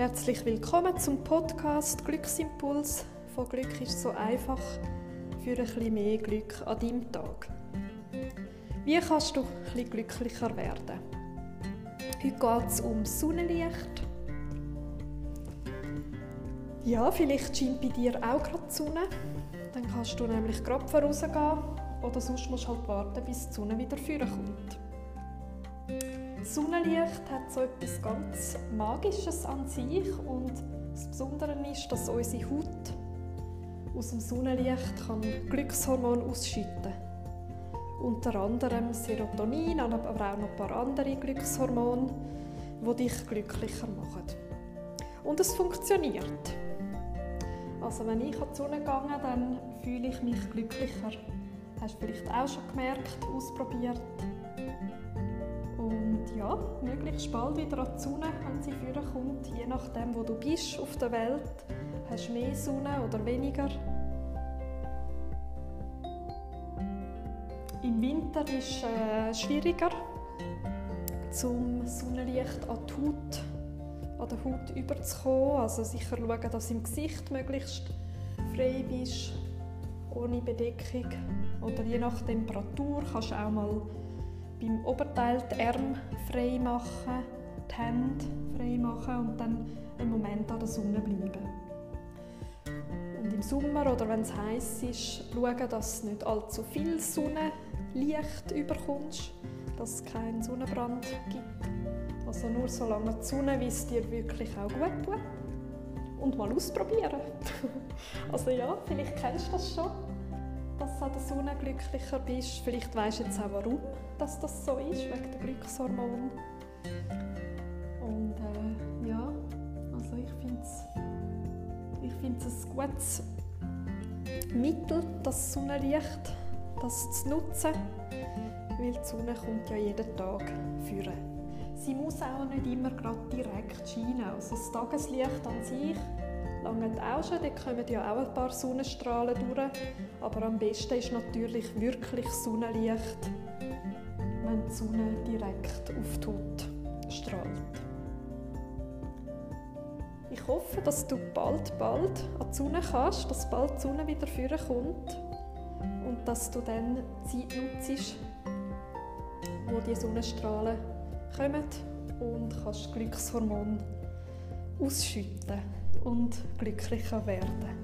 Herzlich willkommen zum Podcast Glücksimpuls. Von Glück ist so einfach für ein bisschen mehr Glück an deinem Tag. Wie kannst du ein bisschen glücklicher werden? Heute geht es um Sonnenlicht. Ja, vielleicht scheint bei dir auch gerade die Sonne. Dann kannst du nämlich gerade vorausgehen oder sonst musst du halt warten, bis die Sonne wieder vorkommt. Sonnenlicht hat so etwas ganz Magisches an sich und das Besondere ist, dass unsere Haut aus dem Sonnenlicht Glückshormone ausschütten kann. Unter anderem Serotonin, aber auch noch ein paar andere Glückshormone, die dich glücklicher machen. Und es funktioniert. Also wenn ich an die Sonne gehe, dann fühle ich mich glücklicher. Hast du vielleicht auch schon gemerkt, ausprobiert. Und ja, möglichst bald wieder an die Sonne, wenn sie vorkommt. Je nachdem, wo du bist auf der Welt, hast du mehr Sonne oder weniger. Im Winter ist es schwieriger, zum Sonnenlicht an der Haut überzukommen. Also sicher schauen, dass du im Gesicht möglichst frei bist, ohne Bedeckung. Oder je nach Temperatur kannst du auch mal beim Oberteil die Arme frei machen, die Hände frei machen und dann einen Moment an der Sonne bleiben. Und im Sommer oder wenn es heiß ist, schauen, dass du nicht allzu viel Sonnenlicht überkommst, dass es keinen Sonnenbrand gibt. Also nur so lange die Sonne, wie es dir wirklich auch gut tut. Und mal ausprobieren. Also ja, vielleicht kennst du das schon, dass du an der Sonne glücklicher bist. Vielleicht weisst du jetzt auch, warum dass das so ist, wegen der Glückshormone. Und ja, also ich finde es ein gutes Mittel, das Sonnenlicht, das zu nutzen, weil die Sonne kommt ja jeden Tag führen. Sie muss auch nicht immer gerade direkt scheinen. Also das Tageslicht an sich langt auch schon, da kommen ja auch ein paar Sonnenstrahlen durch. Aber am besten ist natürlich wirklich Sonnenlicht, wenn die Sonne direkt auf die Haut strahlt. Ich hoffe, dass du bald an die Sonne kannst, dass bald die Sonne wieder vorkommt und dass du dann die Zeit nutzt, wo die Sonnenstrahlen kommen und kannst Glückshormone ausschütten und glücklicher werden.